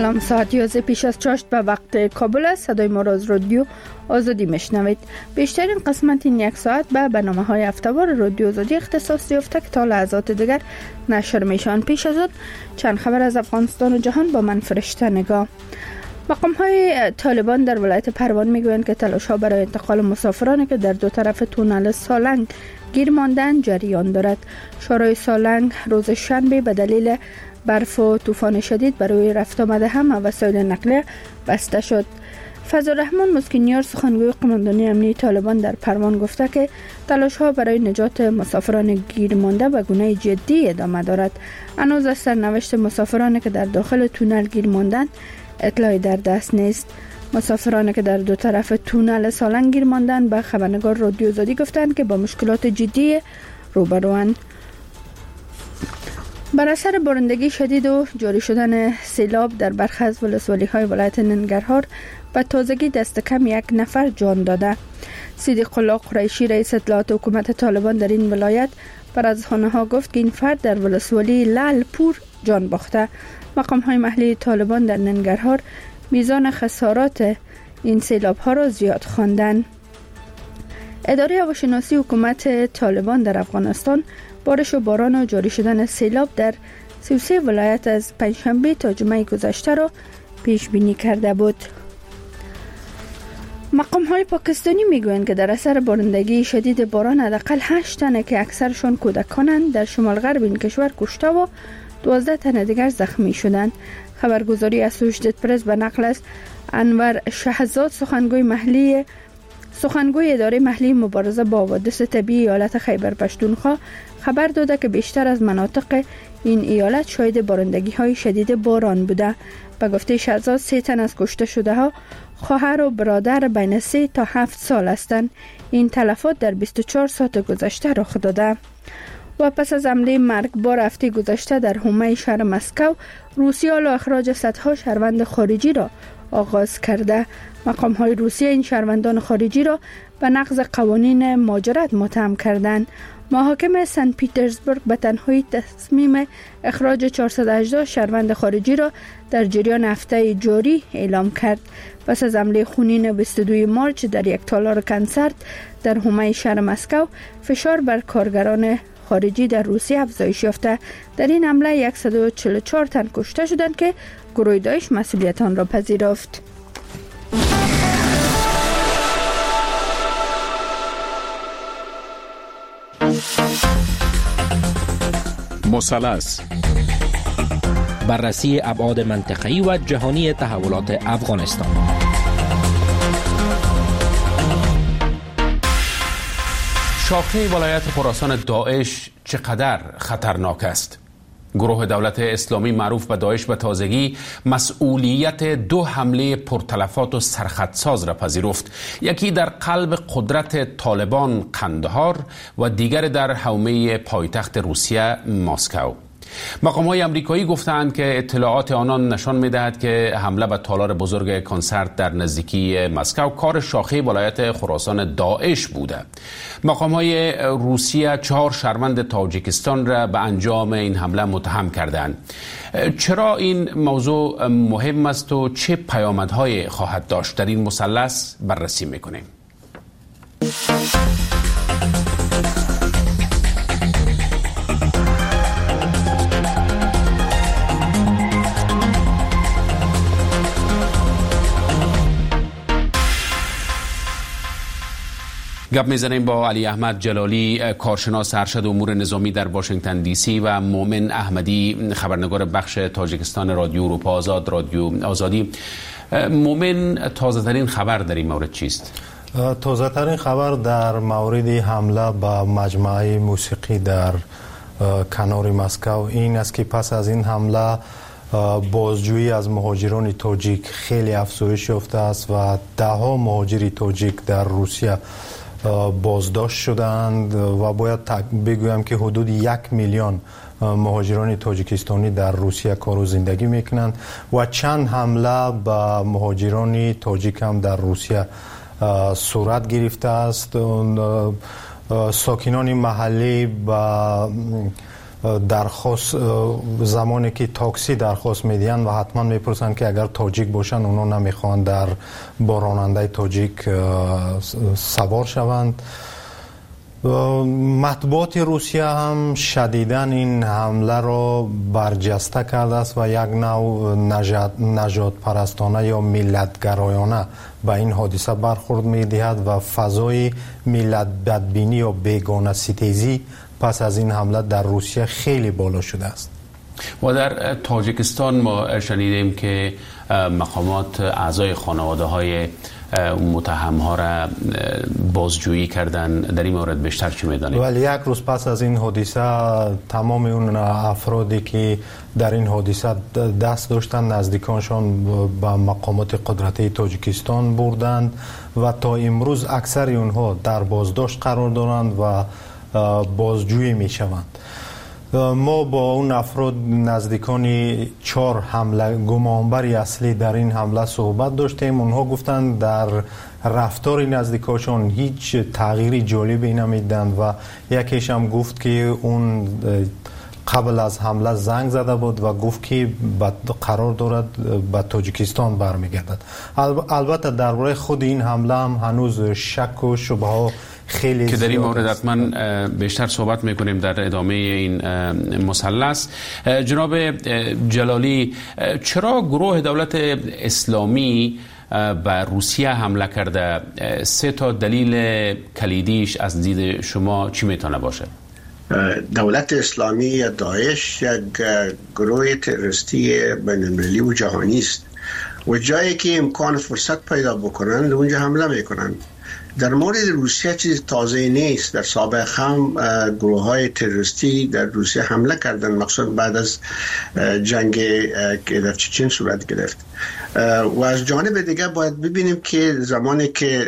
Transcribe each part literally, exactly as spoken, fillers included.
سلام، ساعت یازده پیش از چاشت به وقت کابل است. صدای ما را از رادیو آزادی میشنوید. بیشترین قسمت این یک ساعت به برنامه های هفته‌وار رادیو آزادی اختصاص یافته که تا لحظات دیگر نشر میشن. پیش از آن چند خبر از افغانستان و جهان با من فرشته نگاه. مقام های طالبان در ولایت پروان میگویند که تلاش ها برای انتقال مسافرانی که در دو طرف تونل سالنگ گیر ماندن جریان دارد. شورای سالنگ روز شنبه به دلیل برف و طوفان شدید برای رفت آمده همه وسایل نقلیه بسته شد. فضلالرحمن مسکینیار سخنگوی قماندانی امنیتی طالبان در پروان گفته که تلاش ها برای نجات مسافران گیر مانده به گونه جدی ادامه دارد. هنوز از سرنوشت مسافرانی که در داخل تونل گیر ماندند اطلاعی در دست نیست. مسافرانی که در دو طرف تونل سالنگ گیر ماندند به خبرنگار رادیو آزادی گفتند که با مشکلات جدی روبروند. بر اثر بارندگی شدید و جاری شدن سیلاب در برخی از ولسوالی‌های ولایت ننگرهار به تازگی دست کم یک نفر جان داده. صدیق الله قریشی رئیس اطلاعات حکومت طالبان در این ولایت بر از خانه‌ها گفت که این فرد در ولسوالی لعلپور جان باخته. مقام‌های محلی طالبان در ننگرهار میزان خسارات این سیلاب‌ها را زیاد خواندند. اداره هواشناسی حکومت طالبان در افغانستان بارش و باران و جاری شدن سیلاب در سی و سه ولایت از پنجشنبه تا جمعه گذشته را پیش بینی کرده بود. مقام‌های پاکستانی میگویند که در اثر بارندگی شدید باران حداقل هشت تن که اکثرشان کودکانند در شمال غرب این کشور کشته و دوازده تن دیگر زخمی شدند. خبرگزاری اسوشیتد پرس به نقل از انور شهزاد سخنگوی محلی سخنگوی اداره محلی مبارزه با حوادث طبیعی ایالت خیبر پشتونخوا خبر داده که بیشتر از مناطق این ایالت شاهد بارندگی های شدید باران بوده. به گفته شهزاد سه تن از کشته شده ها خواهر و برادر بین سه تا هفت سال هستند. این تلفات در بیست و چهار ساعت گذشته رخ داده. و پس از حمله مرگبار هفته گذشته در حومه شهر مسکو، روسیه و اخراج صدها شهروند خارجی را آغاز کرده. مقام های روسیه این شهروندان خارجی را به نقض قوانین مهاجرت متهم کردند. محاکم سن پیترزبورگ به تنهایی تصمیم اخراج چهارصد و هجده شهروند خارجی را در جریان هفته جاری اعلام کرد. پس از حمله خونین بیست و دو مارچ در یک تالار کنسرت در حومه شهر مسکو، فشار بر کارگران خارجی در روسیه افزایش یافته. در این حمله صد و چهل و چهار تن کشته شدند که گروه داعش مسئولیت آن را پذیرفت. مثلث بررسی ابعاد منطقه‌ای و جهانی تحولات افغانستان. شاخه ولایت خراسان داعش چقدر خطرناک است؟ گروه دولت اسلامی معروف به داعش به تازگی مسئولیت دو حمله پرتلفات و سرخطساز را پذیرفت. یکی در قلب قدرت طالبان قندهار و دیگر در حومه پایتخت روسیه مسکو. مقام‌های آمریکایی گفتند که اطلاعات آنان نشان می‌دهد که حمله به تالار بزرگ کنسرت در نزدیکی مسکو کار شاخه ولایت خراسان داعش بوده. مقام‌های روسیه چهار شهروند تاجیکستان را به انجام این حمله متهم کردند. چرا این موضوع مهم است و چه پیامدهای خواهد داشت؟ در این مثلث بررسی می‌کنیم. گپ میزنیم با علی احمد جلالی، کارشناس ارشد امور نظامی در واشنگتن دی سی و مومن احمدی، خبرنگار بخش تاجیکستان رادیو اروپا آزاد، رادیو آزادی. مومن، تازه ترین خبر در این مورد چیست؟ تازه ترین خبر در مورد حمله به مجمع موسیقی در کنار مسکو این است که پس از این حمله بازجویی از مهاجران تاجیک خیلی افزایش یافته است و ده ها مهاجر تاجیک در روسیه بازداشت شدند و باید بگویم که حدود یک میلیون مهاجران تاجیکستانی در روسیه کار و زندگی میکنند و چند حمله به مهاجران تاجیک هم در روسیه صورت گرفته است. ساکنان محلی با درخواست زمانی که تاکسی درخواست میدین و حتما میپرسن که اگر تاجیک باشن اونا نمیخوان در با راننده تاجیک سوار شوند. مطبوعات روسیه هم شدیداً این حمله را برجسته کرده است و یک نوع نژاد پرستانه یا ملت‌گرایانه به این حادثه برخورد می‌دهد و فضای ملت بدبینی یا بیگانه ستیزی پس از این حمله در روسیه خیلی بالا شده است. و در تاجیکستان ما شنیدیم که مقامات اعضای خانواده های متهم ها را بازجویی کردن. در این مورد بیشتر چی می‌دانید؟ ولی یک روز پس از این حادثه تمام اون افرادی که در این حادثه دست داشتن نزدیکانشان به مقامات قدرتی تاجیکستان بردند و تا امروز اکثر اونها در بازداشت قرار دارند و بازجویی میشوند. ما با اون افراد نزدیکانی چهار حمله گمانبری اصلی در این حمله صحبت داشتیم. اونها گفتند در رفتار نزدیکاشون هیچ تغییری جالبی نمیدند و یکیش هم گفت که اون قبل از حمله زنگ زده بود و گفت که قرار دارد به تاجیکستان برمیگردد. البته درباره خود این حمله هم هنوز شک و شبهه ها خیلی که در این مورد حتما بیشتر صحبت میکنیم در ادامه این مثلث. جناب جلالی، چرا گروه دولت اسلامی به روسیه حمله کرده؟ سه تا دلیل کلیدیش از دید شما چی میتونه باشه؟ دولت اسلامی یا داعش یک گروه تروریستی بین‌المللی و جهانی است و جایی که امکان فرصت پیدا بکنن اونجا حمله میکنن. در مورد روسیه چیز تازه نیست. در سابق هم گروه های تروریستی در روسیه حمله کردن، مخصوصا بعد از جنگ که در چچن صورت گرفت. و از جانب دیگه باید ببینیم که زمانی که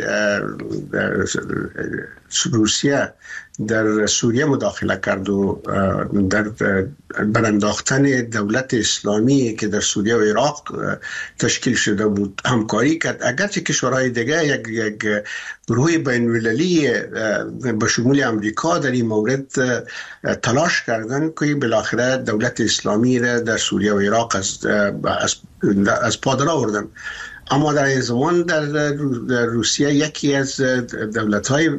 روسیه در سوریه مداخله کرد و در برانداختن دولت اسلامی که در سوریه و عراق تشکیل شده بود همکاری کرد، اگرچه کشورهای دیگه یک یک گروه بین‌المللی به شمول امریکا در این مورد تلاش کردن که بالاخره دولت اسلامی را در سوریه و عراق از از, از پا در آوردن. اما در این زمان در روسیه یکی از دولت‌های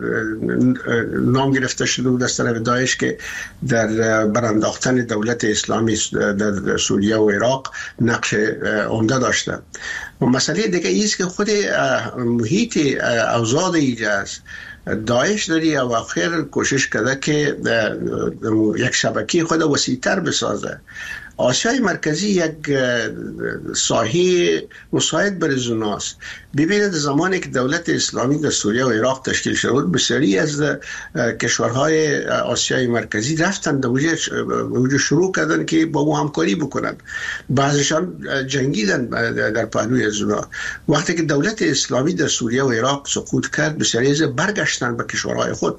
نام گرفته شده بود از طرف داعش که در برانداختن دولت اسلامی در سوریه و عراق نقش عمده داشته. و مسئله دیگه است که خود محیط اوضاع اینجا است. داعش در این اواخر کوشش کرده که یک شبکه خود وسیع‌تر بسازه. آسیای مرکزی یک ساحه مساعد برای زوناست. ببینید زمانی که دولت اسلامی در سوریه و عراق تشکیل شد، بسیاری از کشورهای آسیای مرکزی رفتن در اونجا شروع کردن که با او همکاری بکنن. بعضیشان جنگیدن در پهلوی از اونا. وقتی که دولت اسلامی در سوریه و عراق سقوط کرد، بسیاری از برگشتن به کشورهای خود.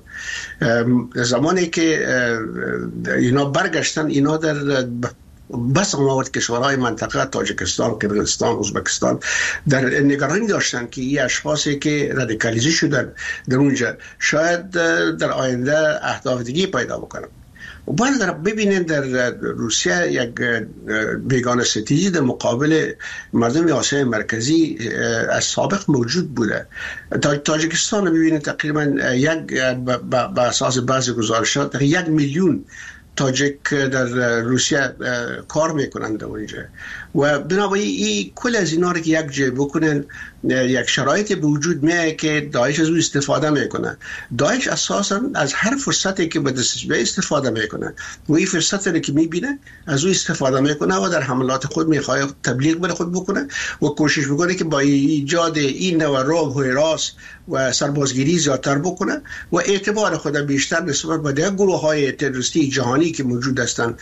زمانی که اینا برگشتن، اینا در بس آمد کشورهای منطقه تاجیکستان، قرقیزستان، ازبکستان در نگرانی داشتن که این اشخاصی که رادیکالیزه شدن در اونجا شاید در آینده اهداف دیگه پیدا بکنن. و باید در ببینید در روسیه یک بیگانه ستیزی در مقابل مردم آسیای مرکزی از سابق موجود بوده. تاجیکستان ببینید تقریبا یک به اساس بعضی گزارشات یک میلیون تاجیک در روسیه کار میکنند در اونجا و بنابراین این کل از اینا رو که یک جای بکنن یک شرایط به وجود میاد که داعش از او استفاده میکنه. داعش اساسا از هر فرصتی که به دستش بیاد استفاده میکنه و این فرصتی رو که میبینه از او استفاده میکنه و در حملات خود میخواد تبلیغ بر خود بکنه و کوشش میکنه که با ایجاد این نوع رعب و هراس و سربازگیری زیادتر بکنه و اعتبار خود بیشتر نسبت به دیگر گروه های تروریستی جهانی که موجود هستند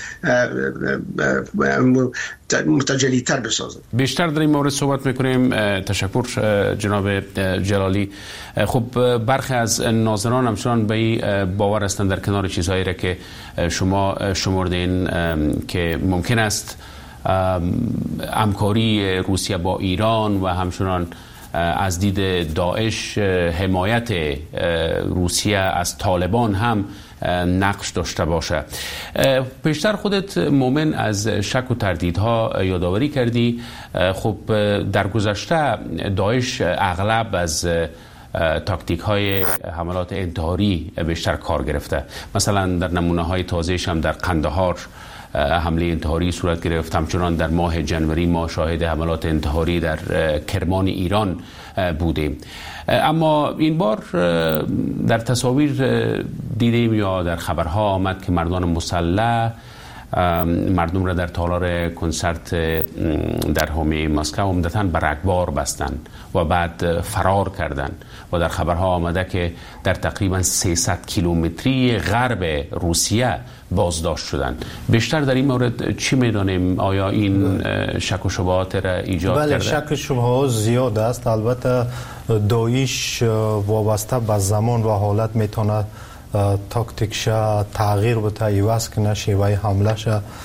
متجلی تر بسازن. بیشتر در این مورد صحبت میکنیم. تشکر جناب جلالی. خب برخی از ناظران همچنان به باور هستند در کنار چیزهایی را که شما شمردین که ممکن است همکاری روسیه با ایران و همچنان از دید داعش حمایت روسیه از طالبان هم نقش داشته باشه. پیشتر خودت مومن از شک و تردیدها یادآوری کردی. خب در گذشته داعش اغلب از تاکتیک های حملات انتحاری بیشتر کار گرفته. مثلا در نمونه های تازه‌اش هم در قندهار حمله انتحاری صورت گرفت. همچنان در ماه جنوری ما شاهد حملات انتحاری در کرمان ایران بودیم. اما این بار در تصاویر دیدیم یا در خبرها آمد که مردان مسلح مردم را در تالار کنسرت در حومه مسکو عمدتاً به رگبار بستند و بعد فرار کردند و در خبرها آمده که در تقریباً سیصد کیلومتری غرب روسیه بازداشت شدند. بیشتر در این مورد چی میدانیم؟ آیا این شک و شبهات را ایجاد بله کرده؟ شک و شبهات زیاد است. البته داعش وابسته به زمان و حالت میتونه تاکتیکش تغییر بده، عوض کنه شیوه حملهش.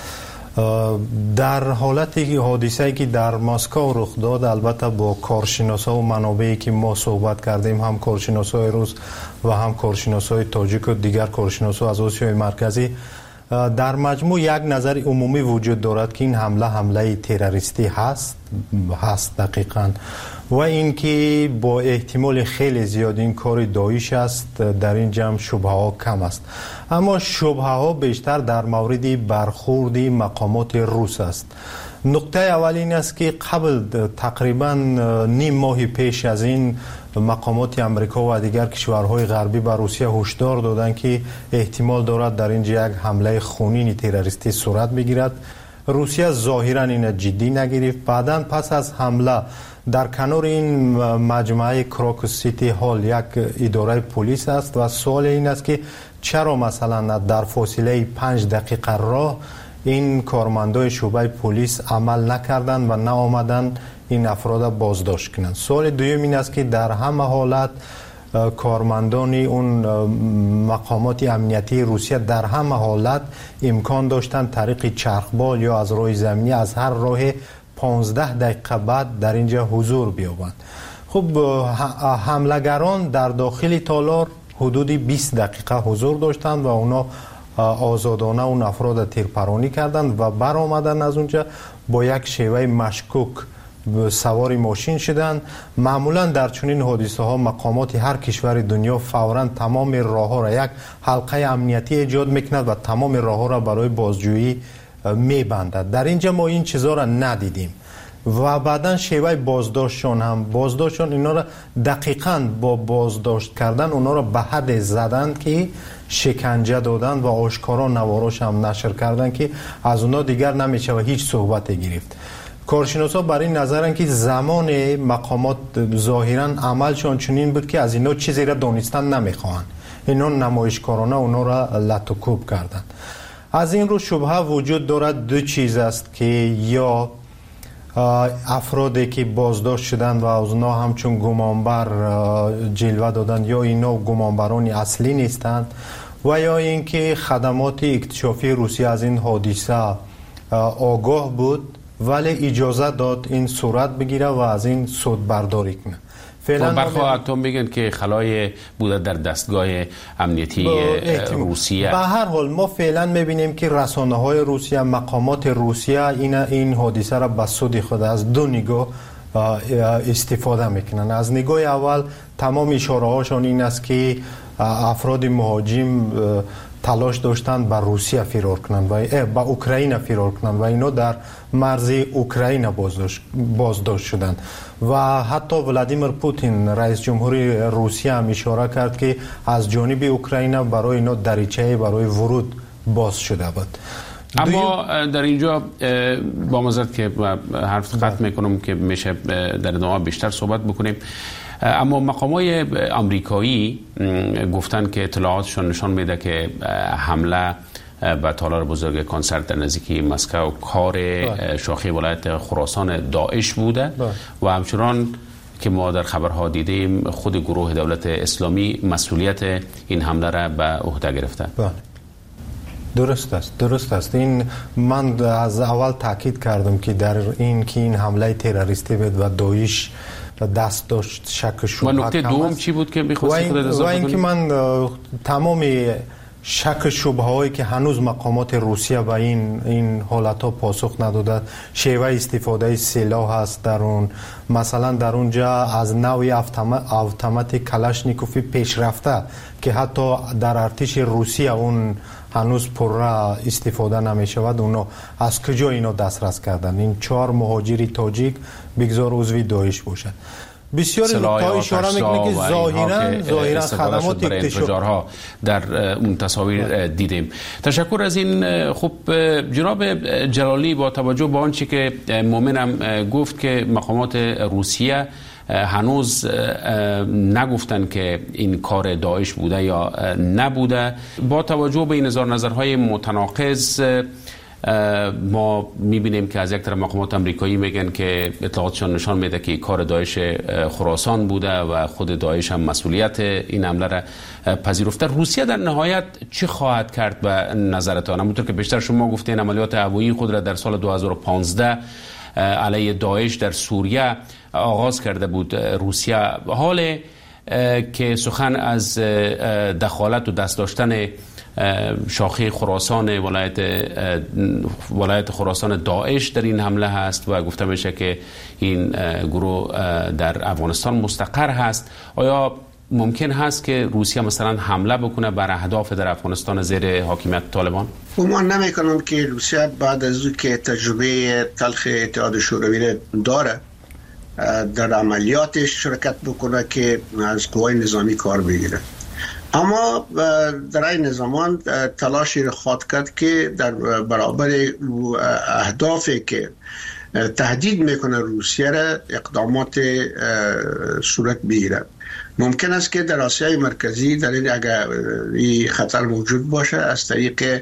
در حالتی حادثه‌ای که در مسکو رخ داد، البته با کارشناسا و منابعی که ما صحبت کردیم، هم کارشناسای روس و هم کارشناسای تاجیک و دیگر کارشناسا از آسیای مرکزی، در مجموع یک نظر عمومی وجود دارد که این حمله حمله تروریستی هست هست دقیقاً، و اینکه با احتمال خیلی زیاد این کار داعش است. در این جمع شبهه ها کم است، اما شبهه ها بیشتر در مورد برخورد مقامات روس است. نکته اول این است که قبل تقریبا نیم ماه پیش از این مقامات امریکا و دیگر کشورهای غربی به روسیه هشدار دادند که احتمال دارد در اینجا یک حمله خونین تروریستی صورت بگیرد. روسیه ظاهرا این جدی نگرفت. بعداً پس از حمله در کنار این مجمع کراکوس سیتی هال یک اداره پلیس است و سوال این است که چرا مثلا در فاصله پنج دقیقه راه این کارمندای شعبه پلیس عمل نکردند و نه آمدند این افراد بازداشت کنند. سوال دوم این است که در همه حالت کارمندان اون مقامات امنیتی روسیه در همه حالت امکان داشتند طریق چرخبال یا از راه زمینی از هر راه پانزده دقیقه بعد در اینجا حضور بیابند. خب حملگران در داخل تالار حدود بیست دقیقه حضور داشتند و اونا آزادانه اون افراد تیرپرانی کردند و برآمدن از اونجا با یک شیوه مشکوک سوار ماشین شدند. معمولا در چنین حادثه ها مقامات هر کشور دنیا فوراً تمام راه ها را یک حلقه امنیتی ایجاد میکند و تمام راه ها را برای بازجویی میبندد. در اینجا ما این چیزا را ندیدیم و بعداً شیوه بازداشتشون هم بازداشتشون اینا را دقیقاً با بازداشت کردن اونا را به حد زدن که شکنجه دادن و آشکارا نواراش هم نشر کردن که از اونا دیگر نمیشه و هیچ صحبت گرفت. کارشناسا بر این نظرن که زمان مقامات ظاهراً عملشون چنین بود که از اینا چیزی را دانستن نمیخواهند. اینا نمایشکارانه اونا را لطوکوب کردن. از این رو شبهه وجود دارد. دو چیز است که یا افرادی که بازداشت شدند و از اونا همچون گمانبر جلوه دادند یا اینا گمانبران اصلی نیستند و یا اینکه خدمات اکتشافی روسیه از این حادثه آگاه بود ولی اجازه داد این صورت بگیره و از این سود برداری کنه. فعلا برخواه اتم میگن که خلای بوده در دستگاه امنیتی روسیه. به هر حال ما فعلا میبینیم که رسانه های روسیه، مقامات روسیه این این حادثه را به سود خود از دو نگاه استفاده میکنن. از نگاه اول تمام اشاره هاشون این است که افراد مهاجم تلاش داشتند به روسیه فرار کنند و به اوکراین فرار کنند و اینا در مرز اوکراین بازداشت بازداشت شدند و حتی ولادیمیر پوتین رئیس جمهوری روسیه هم اشاره کرد که از جانب اوکراین برای اینا دریچه برای ورود باز شده بود. اما در اینجا با معذرت که حرف قطع میکنم که میشه در ادامه بیشتر صحبت بکنیم، اما مقامات آمریکایی گفتن که اطلاعاتشون نشان میده که حمله به تالار بزرگ کنسرت در نزدیکی مسکو کار شاخه ولایت خراسان داعش بوده و همچنان که ما در خبرها دیدیم خود گروه دولت اسلامی مسئولیت این حمله را به عهده گرفته. درست است درست است این من از اول تاکید کردم که در این که این حمله تروریستی بود و داعش دست داشت شک و شبهه. و نکته دوم چی بود که می‌خواستی خودت اضافه کنی؟ و اینکه من تمام شک شبهه هایی که هنوز مقامات روسیه به این این حالت ها پاسخ نداده، شیوه استفاده سلاح هست در اون، مثلا در اونجا از نوع اتومات کلاشنیکوف پیشرفته که حتی در ارتش روسیه اون هنوز پر استفاده نمی شود، اونا از کجا اینا دسترس کردن؟ این چهار مهاجری تاجیک بگذار عضوی داعش باشه. بسیاری نکته اشاره میکنه که ظاهرا ظاهرا خدمات اکتشافی در اون تصاویر دیدیم. تشکر از این. خب جناب جلالی، با توجه به آنچه که مومنم گفت که مقامات روسیه هنوز نگفتن که این کار داعش بوده یا نبوده، با توجه به این اظهار نظرهای متناقض ما میبینیم که از یک طرف مقامات امریکایی میگن که اطلاعاتشان نشان میده که کار داعش خراسان بوده و خود داعش هم مسئولیت این حمله را پذیرفته. روسیه در نهایت چی خواهد کرد به نظرتان؟ همونطور که بیشتر شما گفتین عملیات هوایی خود را در سال دو هزار و پانزده علیه داعش در سوریه آغاز کرده بود روسیه. حال که سخن از دخالت و دست داشتن شاخه خراسان ولایت ولایت خراسان داعش در این حمله هست و گفته میشه که این گروه در افغانستان مستقر هست، آیا ممکن هست که روسیه مثلا حمله بکنه بر اهداف در افغانستان زیر حاکمیت طالبان؟ گمان نمیکنم که روسیه بعد از که تجربه تلخ اتحاد شوروی داره در عملیاتش شرکت بکنه که از قوای نظامی کار بگیره. اما در این زمان تلاشی را خواهد کرد که در برابر اهدافی که تهدید میکنه روسیه را اقدامات صورت بگیره. ممکن است که در آسیای مرکزی در این اگر این خطر موجود باشه از طریق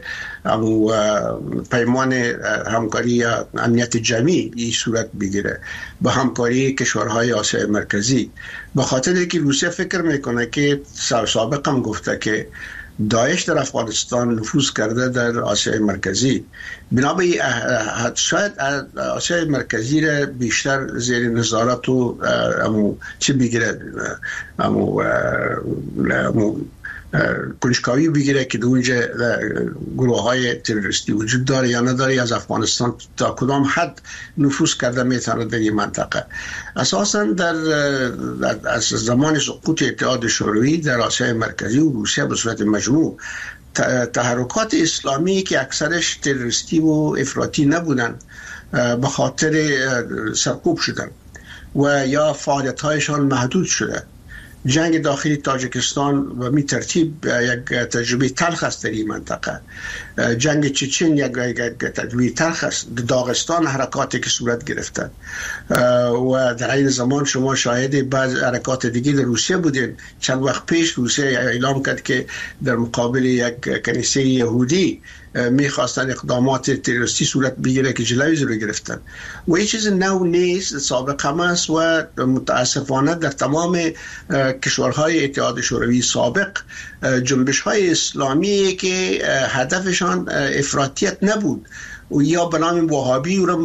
پیمان همکاری یا امنیت جمعی این صورت بگیره با همکاری کشورهای آسیای مرکزی، به خاطر که روسیه فکر میکنه که سابقا هم گفته که داعش در افغانستان نفوذ کرده در آسیای مرکزی، بنابراین شاید آسیای مرکزی را بیشتر زیر نظارت و امو چی بگیره امو امو کنجکاوی بگیره که اونجا گروه های تروریستی وجود داره یا نداره، از افغانستان تا کدام حد نفوذ کرده میتونه در این منطقه. اساسا در, در از زمان سقوط اتحاد شوروی در آسیای مرکزی و روسیه به صورت مجموع تحرکات اسلامی که اکثرش تروریستی و افراطی نبودن به خاطر سرکوب شدن و یا فعالیت هایشان محدود شده. جنگ داخلی تاجیکستان و می ترتیب یک تجربه تلخ است در این منطقه. جنگ چچن یک تجربه تلخ است. داغستان حرکاتی که صورت گرفته و در این زمان شما شاهد بعض حرکات دیگه در روسیه بودین. چند وقت پیش روسیه اعلام کرد که در مقابل یک کنیسه یهودی میخواستن اقدامات تروریستی صورت بگیره که جلوی رو گرفتن و این چیز نو نیست، سابق هم است و متاسفانه در تمام کشورهای اتحاد شوروی سابق جنبش های اسلامی که هدفشان افراطیت نبود و یا به نام وهابی رو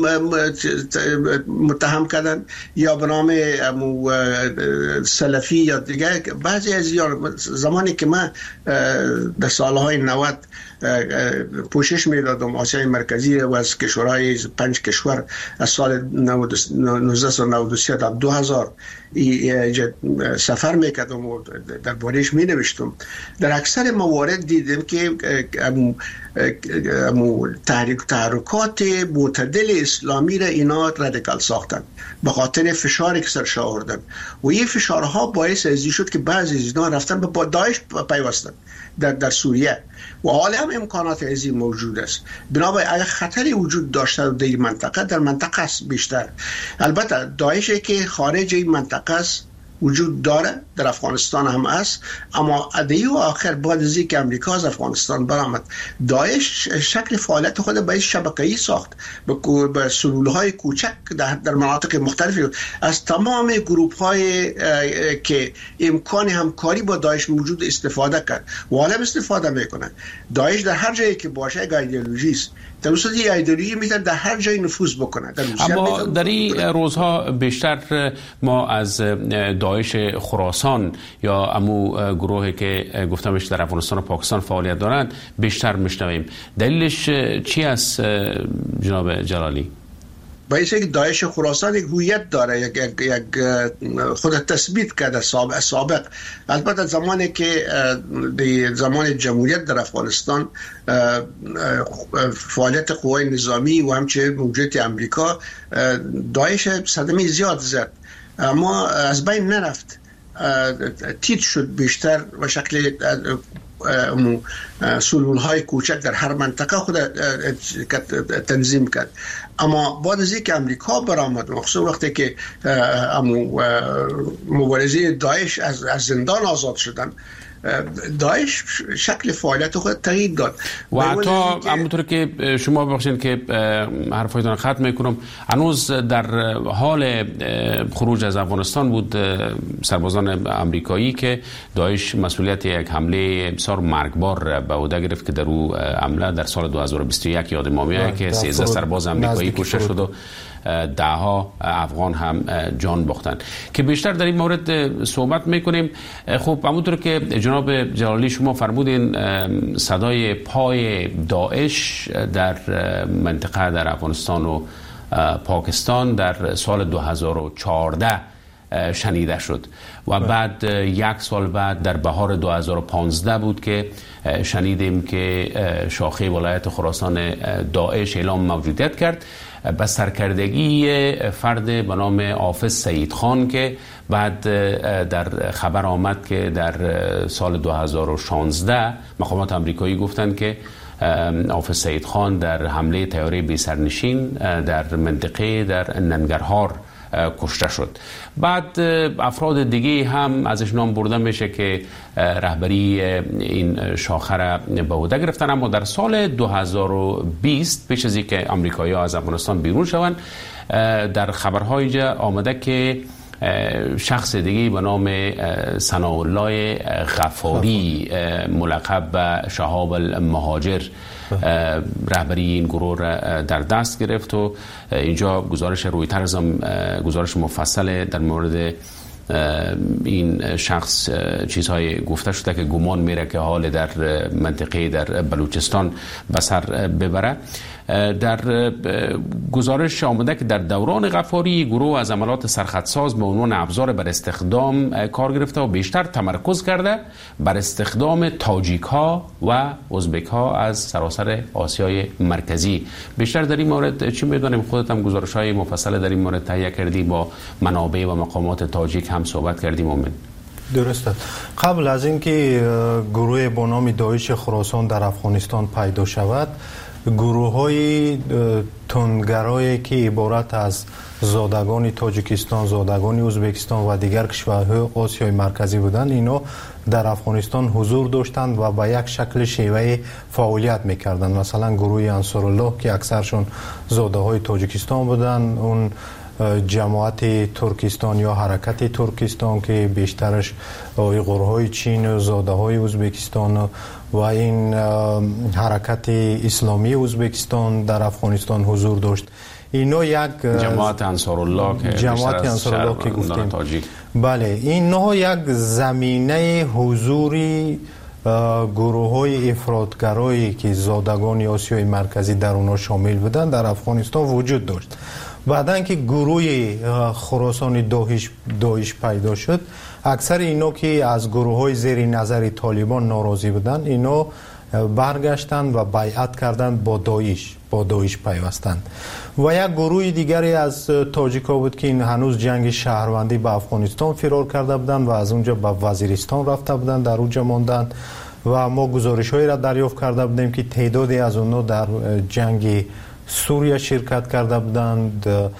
متهم کردن یا به نام سلفی یا دیگه. بعضی از زمانی که من در سالهای نود پوشش میدادم آسیای مرکزی و از کشورهای پنج کشور از سال نوزده نود و سه تا دو هزار سفر میکردم و در بارش می نوشتم، در اکثر موارد دیدم که تحریک تحرکات معتدل اسلامی را اینا رادیکال ساختن به خاطر فشاری که سرش آوردن و این فشارها باعث ازی شد که بعضی از اینا رفتن به داعش پیوستن در در سوریه و حالا هم امکانات ازی موجود است. بنابراین اگر خطری وجود داشته در این منطقه در منطقه است بیشتر. البته داعشی که خارج این منطقه است وجود داره، در افغانستان هم است، اما ادعی و آخر بعد از اینکه امریکا از افغانستان برآمد، داعش شکل فعالیت خود به شبکه‌ای ساخت، به سلولهای کوچک در, در مناطق مختلفی از تمام گروه‌های که امکان همکاری با داعش موجود استفاده کرد و حالا استفاده میکنه. داعش در هر جایی که باشه یک ایدئولوژی است، در اصل این ایدئولوژی میتونه در هر جایی نفوذ بکنه. در اما در این روزها بیشتر ما از داعش خراسان یا امو گروهی که گفتمش در افغانستان و پاکستان فعالیت دارند بیشتر میشنویم. دلیلش چی است جناب جلالی؟ باعث اینکه داعش خراسان یک هویت داره، یک, یک, یک خود تثبیت کرده سابق سابق البته زمانی که در زمان جمهوریت در افغانستان فعالیت قوای نظامی و همچنین موجودیت امریکا داعش صدمه زیاد زد، اما از بین نرفت، تیت شد بیشتر و شکل سلولهای کوچک در هر منطقه خود تنظیم کرد. اما بعد از اینکه امریکا برآمد، مخصوصا وقتی که مبارزین داعش از زندان آزاد شدن، داعش شکل فعالیت خود تغییر داد و حتی همونطور که شما بخشید که حرفایتان ختم میکنم، هنوز در حال خروج از افغانستان بود سربازان امریکایی که داعش مسئولیت یک حمله بسیار مرگبار به عهده گرفت که در او حمله در سال دو هزار و بیست و یک یاد ما میاد که سیزده سرباز امریکایی کشته شد و ده ها افغان هم جان باختن که بیشتر در این مورد صحبت میکنیم. خب همونطور که جناب جلالی شما فرمودین، صدای پای داعش در منطقه در افغانستان و پاکستان در سال دو هزار و چهارده شنیده شد و بعد یک سال بعد در بهار دو هزار و پانزده بود که شنیدیم که شاخه ولایت خراسان داعش اعلام موجودیت کرد به سرکردگی فرد به نام حافظ سعید خان که بعد در خبر آمد که در سال دو هزار و شانزده مقامات امریکایی گفتند که حافظ سعید خان در حمله طیاره بی سرنشین در منطقه در ننگرهار کشته شد. بعد افراد دیگه هم ازش نام برده میشه که رهبری این شاخه را به عهده گرفتن، اما در سال دو هزار و بیست پیش از اینکه آمریکایی‌ها از افغانستان بیرون شوند، در خبرهای اینجا آمده که شخص دیگه به نام ثناءالله غفاری ملقب به شهاب المهاجر رهبری این گروه را در دست گرفت و اینجا گزارش رویترز هم گزارش مفصل در مورد این شخص چیزهای گفته شده که گمان میره که حال در منطقه در بلوچستان به سر ببره. در گزارش آمده که در دوران غفاری گروه از عملات سرخطساز به عنوان ابزار بر استخدام کار گرفته و بیشتر تمرکز کرده بر استخدام تاجیک ها و ازبک ها از سراسر آسیای مرکزی. بیشتر در این مورد چی میدونیم؟ خودت هم گزارش های مفصل در این مورد تهیه کردی، با منابع و مقامات تاجیک هم صحبت کردیم. مومن درسته. قبل از اینکه گروه با نام داعش خراسان در افغانستان پیدا شود، گروه های تندگرایی که عبارت از زادگان تاجیکستان، زادگان ازبکستان و دیگر کشورهای آسیای مرکزی بودند، اینا در افغانستان حضور داشتند و به یک شکل شیوه فعالیت میکردند. مثلا گروه انصارالله که اکثرشون زاده های تاجیکستان بودند، اون جماعت ترکستان یا حرکت ترکستان که بیشترش غورهای چین و زاده های ازبکستان و این حرکت اسلامی ازبکستان در افغانستان حضور داشت. اینا یک جماعت انصارالله که جماعت انصارالله که گفتیم، بله، اینا یک زمینه حضوری گروه های افراطگرایی که زادگان آسیای مرکزی در اونا شامل بودن در افغانستان وجود داشت. بعدن که گروه خراسان داعش داعش پیدا شد، اکثر اینا که از گروه های زیر نظر طالبان ناراضی بودن، اینا برگشتند و بیعت کردند با داعش با داعش پیوستند. و یک گروه دیگری از تاجیکا بود که این هنوز جنگ شهروندی به افغانستان فرار کرده بودند و از اونجا به وزیرستان رفته بودند، در اونجا ماندند و ما گزارش هایی را دریافت کرده بودیم که تعدادی از اونها در جنگ سوریه شرکت کرده بودند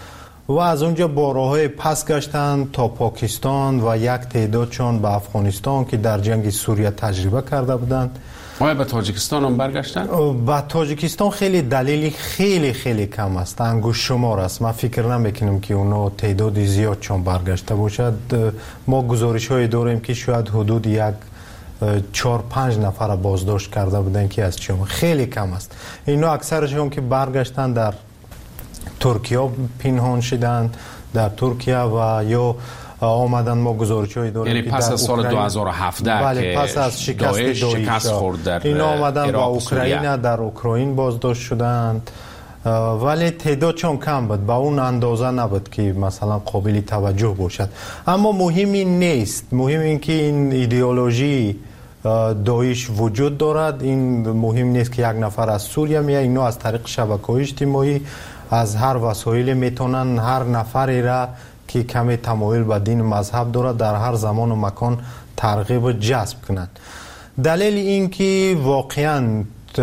و از اونجا با راههای پس گشتن تا پاکستان و یک تعدادشون به افغانستان که در جنگ سوریه تجربه کرده بودند. آیا به تاجیکستان هم برگشتن؟ به تاجیکستان خیلی دلیلی خیلی خیلی کم است، انگشت شمار است. من فکر نمیکنم که اونا تعداد زیاد چون برگشته باشد. ما گزارش های داریم که شاید حدود یک چهار پنج نفر بازداشت کرده بودن که از چون خیلی کم است. اینا اکثرشون که برگشتن در ترکیه پنهان شدند، در ترکیه و یا آمدن. ما گزارش‌هایی داریم یعنی پس از سال دو هزار و هفده بله، که پس از شکست داعش شکست خورد در اینا آمدن با اوکراین، در اوکراین بازداشت شدند، ولی تعداد چون کم بود، با اون اندازه نبود که مثلا قابل توجه باشد. اما مهم این نیست، مهم این که این ایدئولوژی داعش وجود دارد. این مهم نیست که یک نفر از سوریه میاد، اینا از طریق شبکه‌های اجتماعی از هر وسایل میتونن هر نفری را که کمی تمایل به دین و مذهب دارد در هر زمان و مکان ترغیب و جذب کنند. دلیل این که واقعا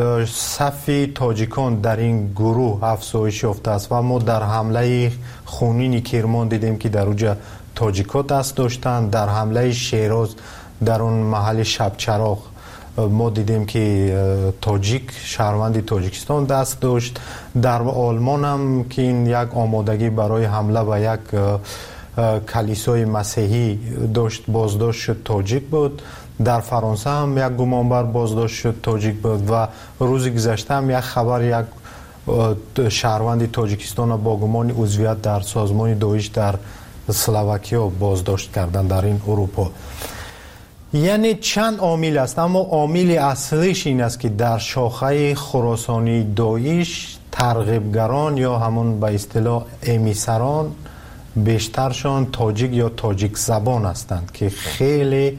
صف تاجیکان در این گروه افزایش یافته است و ما در حمله خونین کرمان دیدیم که در اونجا تاجیکا دست داشتند. در حمله شیراز در اون محل شبچراغ ما دیدیم که تاجیک شهروند تاجیکستان دست داشت. در آلمان هم که این یک آمادگی برای حمله به یک کلیسای مسیحی داشت، بازداشت شد تاجیک بود. در فرانسه هم یک گمانبر بازداشت شد تاجیک بود و روز گذشته هم یک خبر یک شهروند تاجیکستان با گمان عضویت در سازمان داعش در اسلواکیا بازداشت کردن در این اروپا. یعنی چند عامل است، اما عامل اصلیش این است که در شاخه خراسانی داعش ترغیبگران یا همون به اصطلاح امیسران بیشترشان تاجیک یا تاجیک زبان هستند که خیلی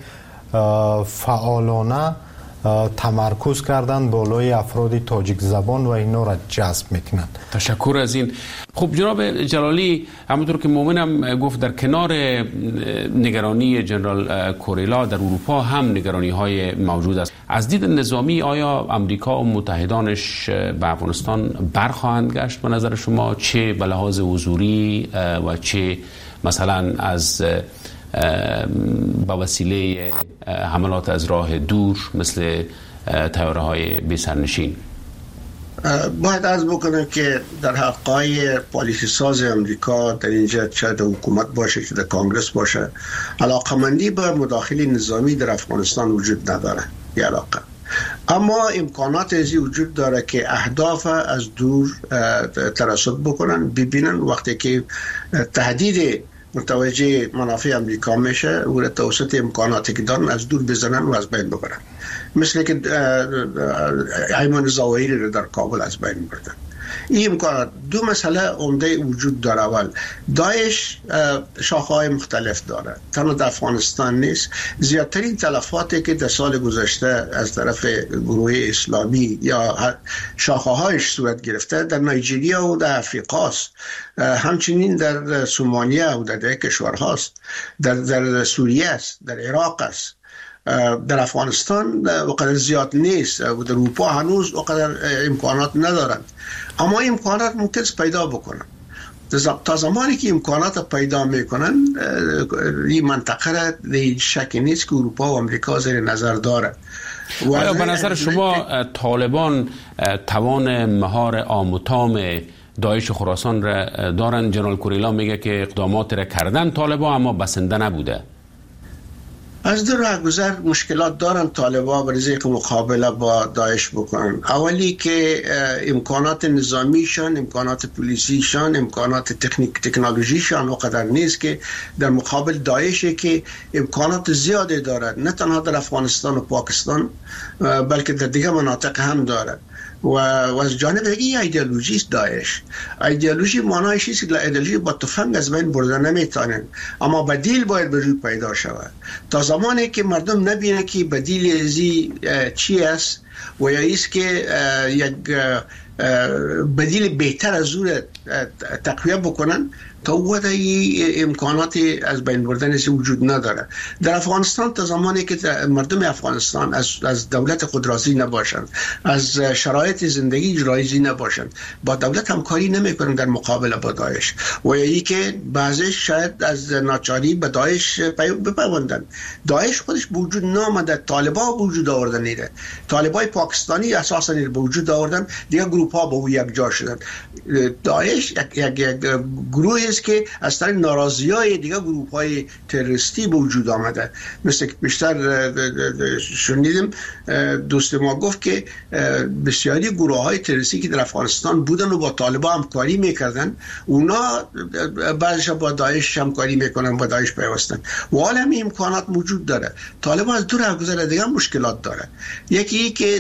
فعالانه تمرکز کردن بالای افراد تاجیک زبان و اینا را جذب میکنند. تشکر از این. خب جناب جلالی، همونطور که مومنم گفت در کنار نگرانی جنرال کوریلا در اروپا هم نگرانی های موجود است. از دید نظامی آیا امریکا و متحدانش به افغانستان برخواهند گشت به نظر شما، چه به لحاظ حضوری و چه مثلا از با وسیله حملات از راه دور مثل طیاره های بی سرنشین؟ باید عرض بکنم که در حقای پالیسی ساز امریکا در اینجا چه در حکومت باشه که در کانگرس باشه علاقمندی به مداخله نظامی در افغانستان وجود نداره یه علاقه، اما امکانات ازی وجود داره که اهداف از دور ترصد بکنن، ببینن وقتی که تهدید متوجه منافع امریکا میشه و توسط امکاناتی که دارن از دور بزنن و از بین ببرن، مثل که ایمان زواهری رو در کابل از بین بردن. این امکانات دو مسئله عمده وجود داره. اول داعش شاخه‌های مختلف داره، تنها در افغانستان نیست. زیادترین تلفاتی که در سال گذشته از طرف گروه اسلامی یا شاخه‌هایش صورت گرفته در نایجریا و در افریقاست، همچنین در سومالیه و در دیگر کشورهاست، در, در سوریه است، در عراق است. در افغانستان وقدر زیاد نیست و در اروپا هنوز وقدر امکانات ندارند، اما امکانات ممکن است پیدا بکنن. تا زمانی که امکانات پیدا میکنن این منطقه را هیچ شکی نیست که اروپا و امریکا زیر نظر داره. آیا به نظر شما طالبان توان مهار آموتام داعش خراسان را دارن؟ جنرال کوریلا میگه که اقدامات را کردن طالبان اما بسنده نبوده. از دو راه گذر مشکلات دارن طالبا برای که مقابله با داعش بکنن. اولی که امکانات نظامیشان، امکانات پلیسیشان، امکانات تکنیک تکنولوژیشان وقدر نیست که در مقابل داعشی که امکانات زیاده دارد، نه تنها در افغانستان و پاکستان بلکه در دیگه مناطق هم دارد. و از جانب این ایدئولوژی است داعش. ایدئولوژی معنایش است که ایدئولوژی با تفنگ از بین بردن نمیتونن، اما بدیل باید به روی پیدا شود. تا زمانی که مردم نبینه که بدیل ازی چی است و یا است که یک بدیل بهتر از او تقویه بکنن، تا وقت امکانات از بین بردن وجود نداره. در افغانستان تا زمانی که مردم افغانستان از از دولت خود راضی نباشند، از شرایط زندگی راضی نباشند، با دولت همکاری نمیکنند در مقابله با داعش، و یا که بعضیش شاید از ناچاری به داعش بپیوندن. داعش خودش به وجود نامده، طالبان به وجود آوردن نیره، طالبای پاکستانی اساسا به وجود آوردن، دیگه گروه ها به یک جا شدن. داعش یک یک, یک گروه است که از طریق ناراضی‌های دیگه گروه‌های تروریستی به وجود آمده. مثل بیشتر شنیدیم دوست ما گفت که بسیاری گروه‌های تروریستی که در افغانستان بودن و با طالبان همکاری میکردن، اونا بعضیش با داعش همکاری میکنن، با داعش پیوستن و حالا همین امکانات موجود داره. طالبان از دو راه گذر دیگه مشکلات داره. یکی که